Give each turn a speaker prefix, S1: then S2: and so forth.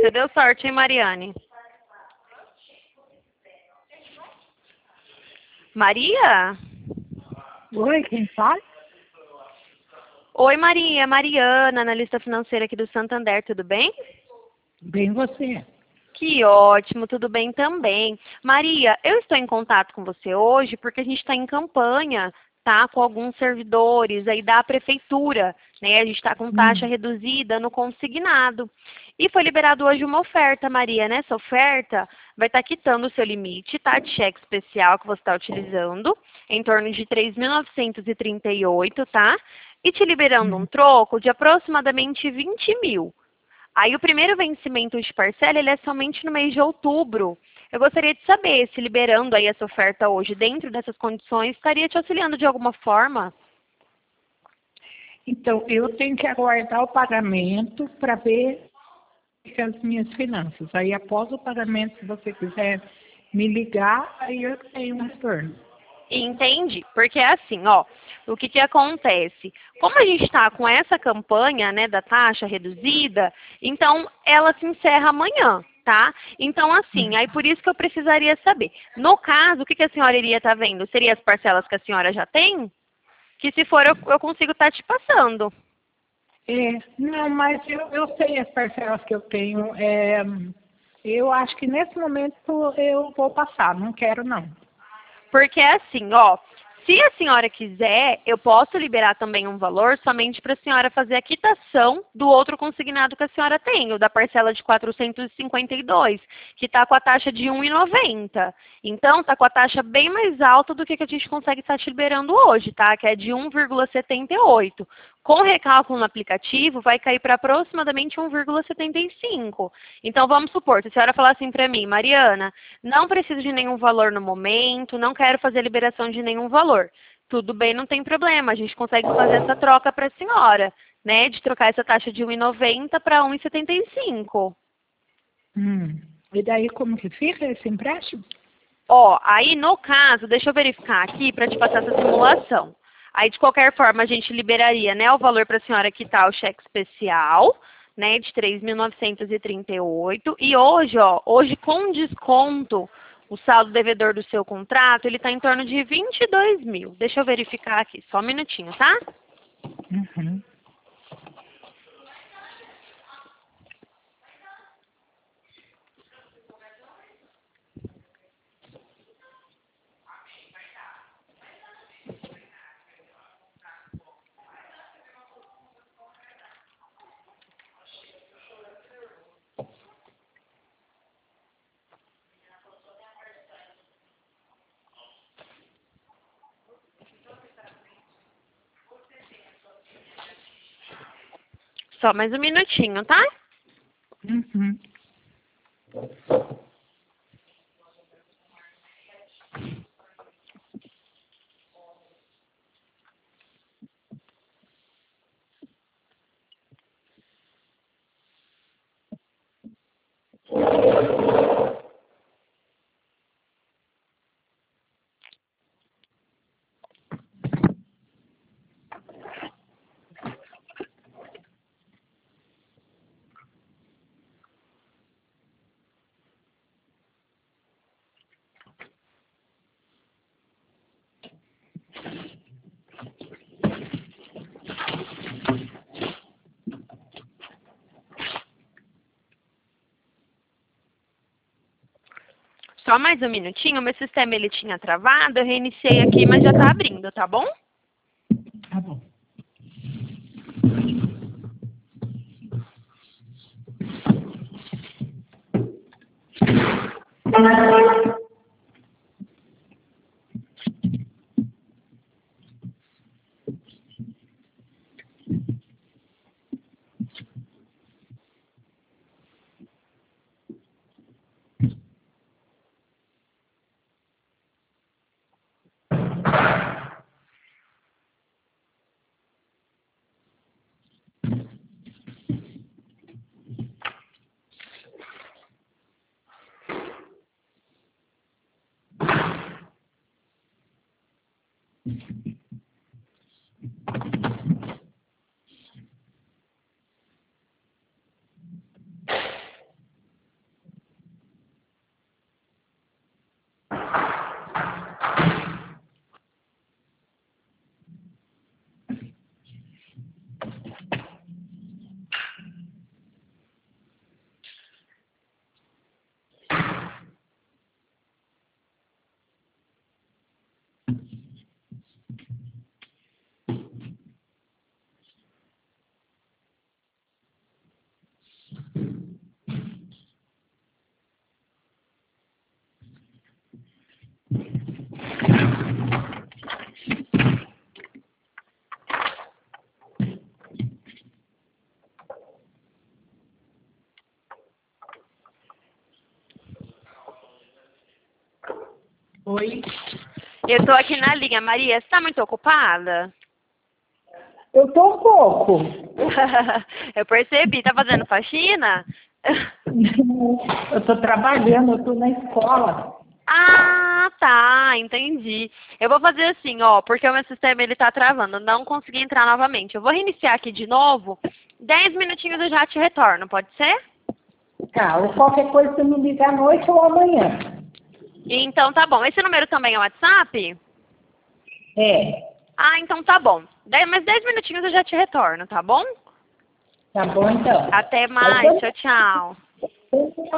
S1: Você deu sorte, hein, Mariane? Maria?
S2: Oi, quem fala?
S1: Oi, Maria. Mariana, analista financeira aqui do Santander, tudo bem?
S2: Bem você.
S1: Que ótimo, tudo bem também. Maria, eu estou em contato com você hoje porque a gente está em campanha, tá? Com alguns servidores aí da prefeitura, né? A gente está com taxa reduzida no consignado. E foi liberado hoje uma oferta, Maria. Nessa oferta vai estar quitando o seu limite, tá? De cheque especial que você está utilizando, em torno de 3.938, tá? E te liberando um troco de aproximadamente 20 mil. Aí o primeiro vencimento de parcela ele é somente no mês de outubro. Eu gostaria de saber se liberando aí essa oferta hoje dentro dessas condições estaria te auxiliando de alguma forma.
S2: Então, eu tenho que aguardar o pagamento para ver as minhas finanças. Aí, após o pagamento, se você quiser me ligar, aí eu tenho um retorno.
S1: Entende? Porque é assim, ó, o que que acontece? Como a gente está com essa campanha, né, da taxa reduzida, então ela se encerra amanhã, tá? Então, assim, aí por isso que eu precisaria saber. No caso, o que que a senhora iria estar vendo? Seria as parcelas que a senhora já tem? Que se for, eu consigo estar te passando.
S2: Não, mas eu sei as parcelas que eu tenho. Eu acho que nesse momento eu vou passar, não quero não.
S1: Porque é assim, ó, se a senhora quiser, eu posso liberar também um valor somente para a senhora fazer a quitação do outro consignado que a senhora tem, o da parcela de 452, que está com a taxa de 1,90. Então, está com a taxa bem mais alta do que a gente consegue estar te liberando hoje, tá? Que é de 1,78. Com recálculo no aplicativo, vai cair para aproximadamente 1,75. Então, vamos supor, se a senhora falar assim para mim, Mariana, não preciso de nenhum valor no momento, não quero fazer liberação de nenhum valor. Tudo bem, não tem problema, a gente consegue fazer essa troca para a senhora, né? De trocar essa taxa de 1,90 para 1,75.
S2: E daí como que fica esse empréstimo?
S1: Ó, aí no caso, deixa eu verificar aqui para te passar essa simulação. Aí, de qualquer forma, a gente liberaria, né, o valor para a senhora quitar o cheque especial, né, de 3.938. E hoje, ó, hoje com desconto, o saldo devedor do seu contrato, ele está em torno de 22 mil. Deixa eu verificar aqui, só um minutinho, tá?
S2: Uhum.
S1: Só mais um minutinho, tá?
S2: Uhum.
S1: Só mais um minutinho, meu sistema ele tinha travado, eu reiniciei aqui, mas já tá abrindo, tá bom?
S2: Tá bom. Oi?
S1: Eu tô aqui na linha. Maria, você tá muito ocupada?
S2: Eu tô um pouco.
S1: Eu percebi. Tá fazendo faxina?
S2: Eu tô trabalhando, eu tô na escola.
S1: Ah, tá, entendi. Eu vou fazer assim, ó, porque o meu sistema ele tá travando, não consegui entrar novamente. Eu vou reiniciar aqui de novo, 10 minutinhos eu já te retorno, pode ser?
S2: Tá, ou qualquer coisa você me liga à noite ou amanhã.
S1: Então tá bom. Esse número também é o WhatsApp?
S2: É,
S1: Ah, então tá bom. Mais 10 minutinhos eu já te retorno, tá bom?
S2: tá bom então.
S1: Até mais, tchau, tchau.
S2: Aí,